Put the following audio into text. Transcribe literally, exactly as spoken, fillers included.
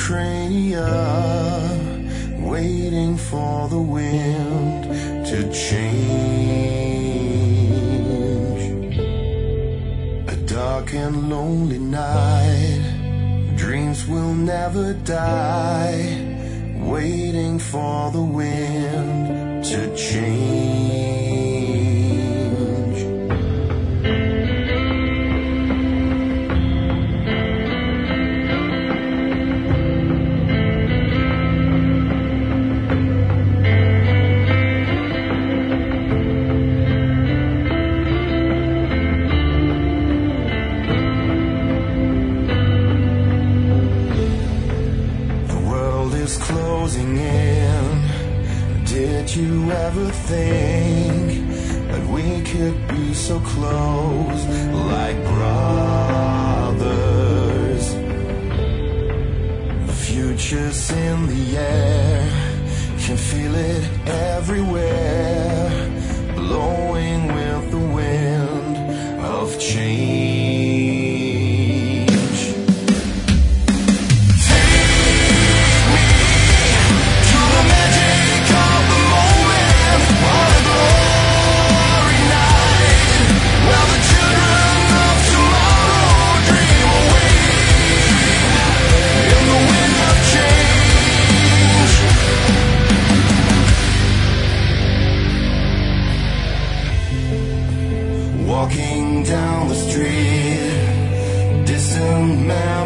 Ukraine, waiting for the wind to change. A dark and lonely night, dreams will never die, waiting for the wind to change. Closing in. Did you ever think that we could be so close, like brothers? The future's in the air, can feel it everywhere, blowing with the wind of change. Walking down the street, distant memories.